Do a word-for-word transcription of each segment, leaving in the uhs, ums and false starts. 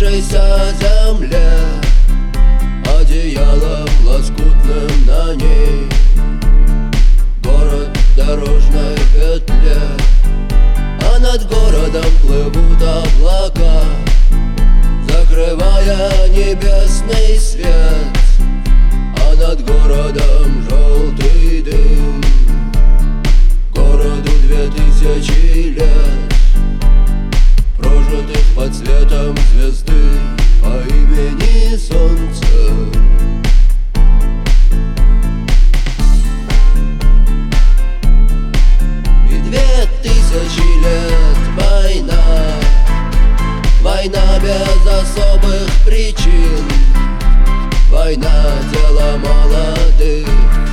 осыпавшейся земле, одеялом лоскутным на ней. Город в дорожной петле, а над городом плывут облака, закрывая небесный свет, а над городом желтый дым. Городу две тысячи лет, прожитых под светом звезды по имени Солнце. И две тысячи лет война, война без особых причин, война — дело молодых,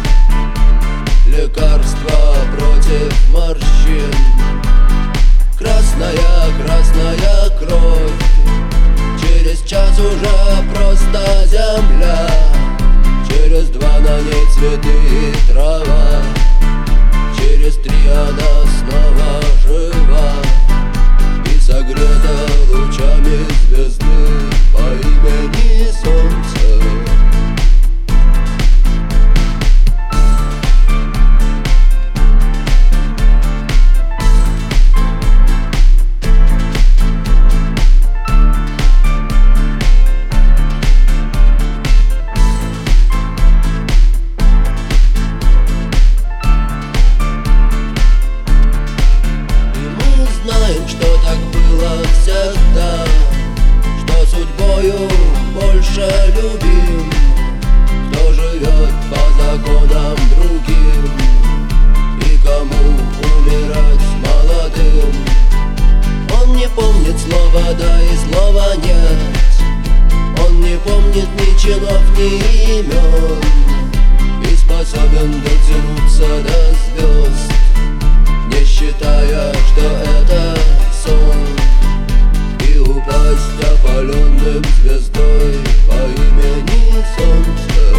лекарство против морщин. Красная, красная кровь, через час уже просто земля, через два на ней цветы и трава, через три она снова жива и согрета лучами звезды по имени Солнце. Что так было всегда, что судьбою больше любим, кто живет по законам другим и кому умирать молодым. Он не помнит слова «да» и слова «нет», он не помнит ни чинов, ни имен, и способен дотянуться до звезд, не считая, что это сон, и упасть опаленным звездой по имени Солнце.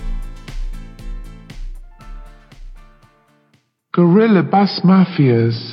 Gorilla Bass Mafias.